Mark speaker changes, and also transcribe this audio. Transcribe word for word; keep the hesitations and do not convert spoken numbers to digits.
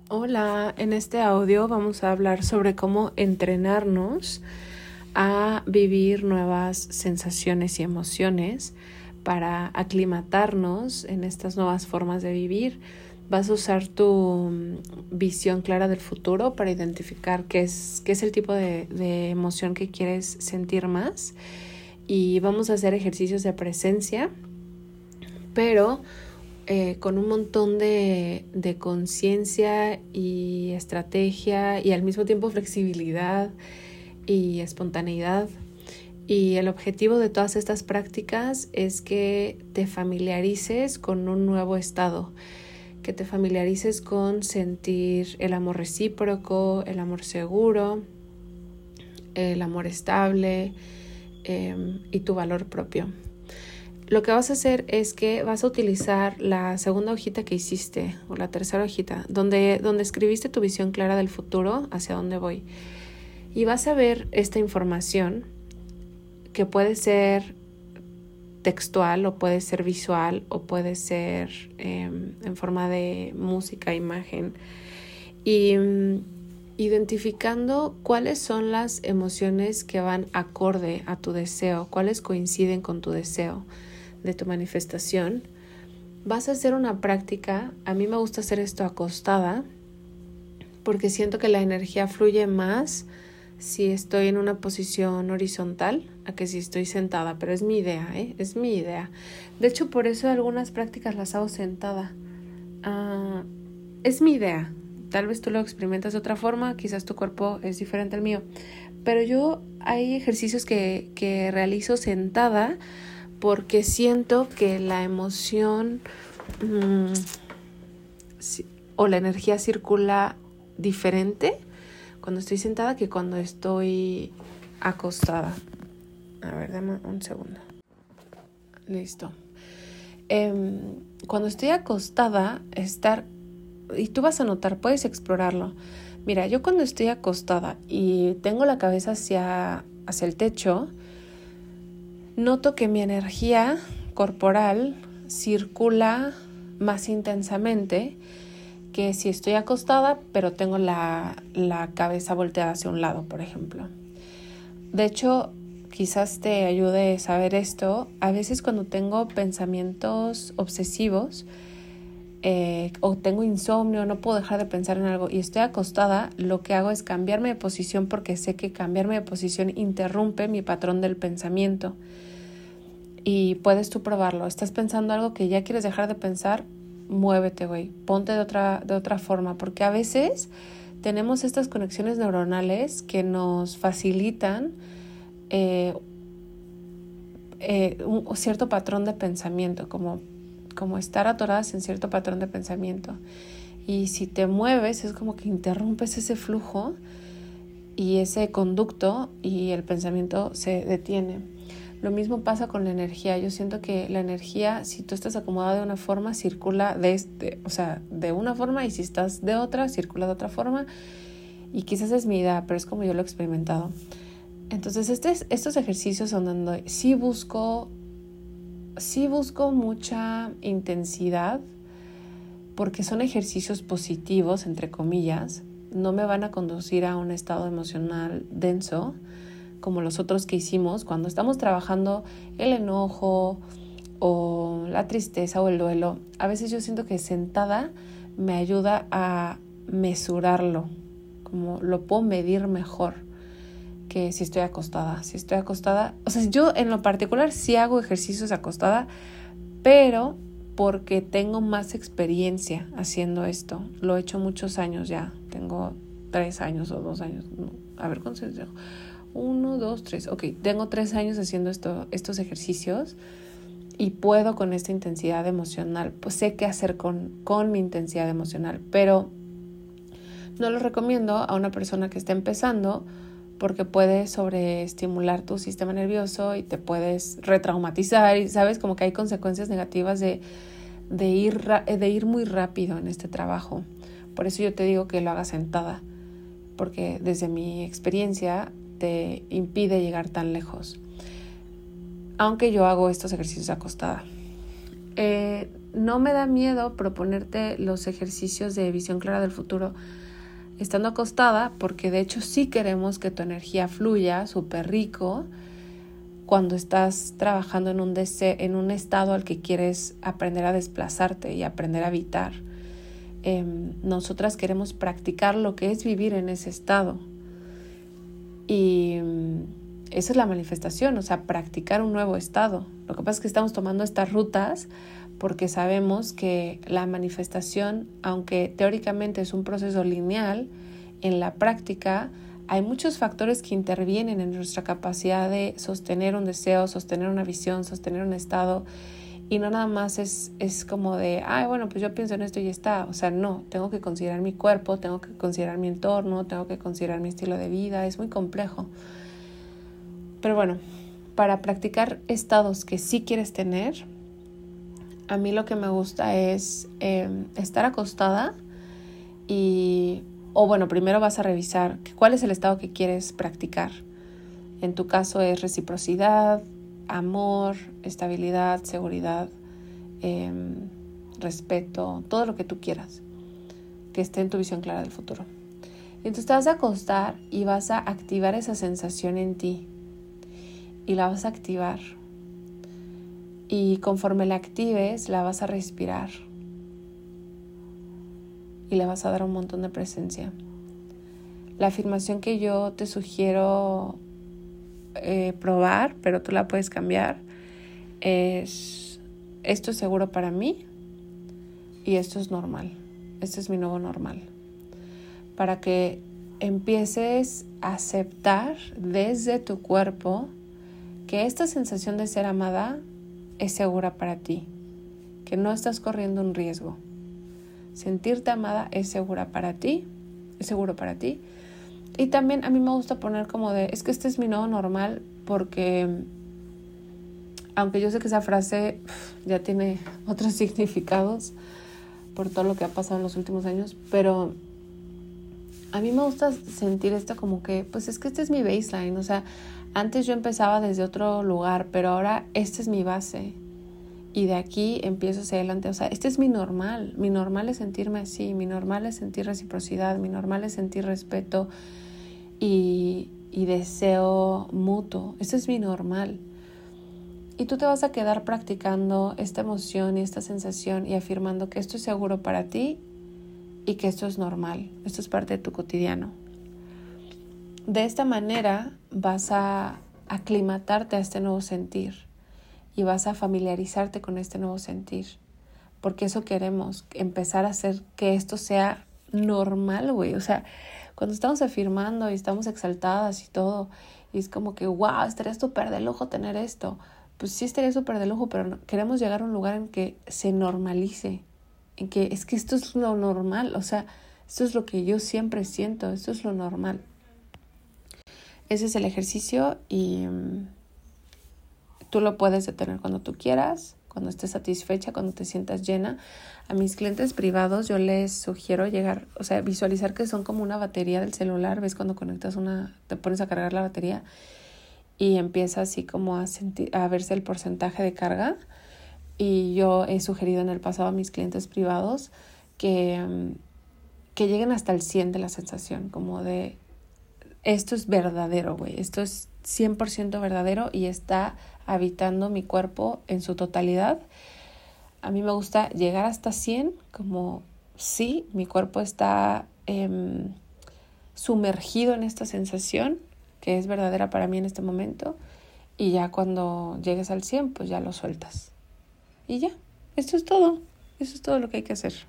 Speaker 1: Hola, en este audio vamos a hablar sobre cómo entrenarnos a vivir nuevas sensaciones y emociones para aclimatarnos en estas nuevas formas de vivir. Vas a usar tu visión clara del futuro para identificar qué es, qué es el tipo de, de emoción que quieres sentir más, y vamos a hacer ejercicios de presencia, pero Eh, con un montón de, de conciencia y estrategia y al mismo tiempo flexibilidad y espontaneidad. Y el objetivo de todas estas prácticas es que te familiarices con un nuevo estado, que te familiarices con sentir el amor recíproco, el amor seguro, el amor estable eh, y tu valor propio. Lo que vas a hacer es que vas a utilizar la segunda hojita que hiciste, o la tercera hojita, donde, donde escribiste tu visión clara del futuro, hacia dónde voy. Y vas a ver esta información que puede ser textual, o puede ser visual, o puede ser eh, en forma de música, imagen. Y um, identificando cuáles son las emociones que van acorde a tu deseo, cuáles coinciden con tu deseo de tu manifestación. Vas a hacer una práctica. A mí me gusta hacer esto acostada porque siento que la energía fluye más si estoy en una posición horizontal a que si estoy sentada, pero es mi idea, ¿eh? Es mi idea. De hecho, por eso algunas prácticas las hago sentada. Uh, es mi idea. Tal vez tú lo experimentas de otra forma, quizás tu cuerpo es diferente al mío, pero yo hay ejercicios que, que realizo sentada porque siento que la emoción mmm, o la energía circula diferente cuando estoy sentada que cuando estoy acostada. A ver, dame un segundo. Listo. Eh, cuando estoy acostada, estar... Y tú vas a notar, puedes explorarlo. Mira, yo cuando estoy acostada y tengo la cabeza hacia, hacia el techo, noto que mi energía corporal circula más intensamente que si estoy acostada, pero tengo la, la cabeza volteada hacia un lado, por ejemplo. De hecho, quizás te ayude a saber esto. A veces cuando tengo pensamientos obsesivos eh, o tengo insomnio, no puedo dejar de pensar en algo y estoy acostada, lo que hago es cambiarme de posición porque sé que cambiarme de posición interrumpe mi patrón del pensamiento. Y puedes tú probarlo. Estás pensando algo que ya quieres dejar de pensar, muévete, güey. Ponte de otra, de otra forma. Porque a veces tenemos estas conexiones neuronales que nos facilitan eh, eh, un cierto patrón de pensamiento, como, como estar atoradas en cierto patrón de pensamiento. Y si te mueves, es como que interrumpes ese flujo y ese conducto y el pensamiento se detiene. Lo mismo pasa con la energía. Yo siento que la energía, si tú estás acomodada de una forma, circula de, este, o sea, de una forma, y si estás de otra, circula de otra forma. Y quizás es mi idea, pero es como yo lo he experimentado. Entonces, este, estos ejercicios son donde sí busco, sí busco mucha intensidad, porque son ejercicios positivos, entre comillas. No me van a conducir a un estado emocional denso, como los otros que hicimos, cuando estamos trabajando el enojo o la tristeza o el duelo. A veces yo siento que sentada me ayuda a mesurarlo, como lo puedo medir mejor que si estoy acostada. Si estoy acostada, o sea, yo en lo particular sí hago ejercicios acostada, pero porque tengo más experiencia haciendo esto. Lo he hecho muchos años ya. Tengo tres años o dos años. No, a ver, ¿cuántos años? Uno, dos, tres. Ok, tengo tres años haciendo esto, estos ejercicios y puedo con esta intensidad emocional. Pues sé qué hacer con, con mi intensidad emocional, pero no lo recomiendo a una persona que esté empezando porque puede sobreestimular tu sistema nervioso y te puedes retraumatizar y sabes, como que hay consecuencias negativas de, de, ir, de ir muy rápido en este trabajo. Por eso yo te digo que lo hagas sentada, porque desde mi experiencia te impide llegar tan lejos, aunque yo hago estos ejercicios acostada. Eh, no me da miedo proponerte los ejercicios de visión clara del futuro estando acostada, porque de hecho sí queremos que tu energía fluya súper rico cuando estás trabajando en un, dese- en un estado al que quieres aprender a desplazarte y aprender a habitar. Eh, nosotras queremos practicar lo que es vivir en ese estado. Y esa es la manifestación, o sea, practicar un nuevo estado. Lo que pasa es que estamos tomando estas rutas porque sabemos que la manifestación, aunque teóricamente es un proceso lineal, en la práctica hay muchos factores que intervienen en nuestra capacidad de sostener un deseo, sostener una visión, sostener un estado, y no nada más es, es como de, ay, bueno, pues yo pienso en esto y ya está. O sea, no, tengo que considerar mi cuerpo, tengo que considerar mi entorno, tengo que considerar mi estilo de vida, es muy complejo. Pero bueno, para practicar estados que sí quieres tener, a mí lo que me gusta es eh, estar acostada y, o bueno, primero vas a revisar cuál es el estado que quieres practicar. En tu caso es reciprocidad, amor, estabilidad, seguridad, eh, respeto, todo lo que tú quieras que esté en tu visión clara del futuro. Y entonces te vas a acostar y vas a activar esa sensación en ti y la vas a activar. Y conforme la actives, la vas a respirar y le vas a dar un montón de presencia. La afirmación que yo te sugiero eh, probar, pero tú la puedes cambiar, es: esto es seguro para mí y esto es normal. Este es mi nuevo normal. Para que empieces a aceptar desde tu cuerpo que esta sensación de ser amada es segura para ti, que no estás corriendo un riesgo. Sentirte amada es segura para ti, es seguro para ti. Y también a mí me gusta poner como de, es que este es mi nuevo normal, porque aunque yo sé que esa frase ya tiene otros significados por todo lo que ha pasado en los últimos años, pero a mí me gusta sentir esto como que, pues es que este es mi baseline, o sea, antes yo empezaba desde otro lugar, pero ahora esta es mi base. Y de aquí empiezo hacia adelante. O sea, este es mi normal. Mi normal es sentirme así. Mi normal es sentir reciprocidad. Mi normal es sentir respeto y, y deseo mutuo. Este es mi normal. Y tú te vas a quedar practicando esta emoción y esta sensación y afirmando que esto es seguro para ti y que esto es normal. Esto es parte de tu cotidiano. De esta manera vas a aclimatarte a este nuevo sentir y vas a familiarizarte con este nuevo sentir, porque eso queremos, empezar a hacer que esto sea normal, güey. O sea, cuando estamos afirmando y estamos exaltadas y todo, y es como que, wow, estaría súper de lujo tener esto. Pues sí estaría súper de lujo, pero no, queremos llegar a un lugar en que se normalice, en que es que esto es lo normal, o sea, esto es lo que yo siempre siento, esto es lo normal. Ese es el ejercicio y um, tú lo puedes detener cuando tú quieras, cuando estés satisfecha, cuando te sientas llena. A mis clientes privados yo les sugiero llegar, o sea, visualizar que son como una batería del celular. ¿Ves cuando conectas una, te pones a cargar la batería y empieza así como a, sentir, a verse el porcentaje de carga? Y yo he sugerido en el pasado a mis clientes privados que, um, que lleguen hasta el cien de la sensación, como de esto es verdadero, güey. Esto es cien por ciento verdadero y está habitando mi cuerpo en su totalidad. A mí me gusta llegar hasta cien, como sí, mi cuerpo está eh, sumergido en esta sensación que es verdadera para mí en este momento. Y ya cuando llegues al cien, pues ya lo sueltas. Y ya, esto es todo. Eso es todo lo que hay que hacer.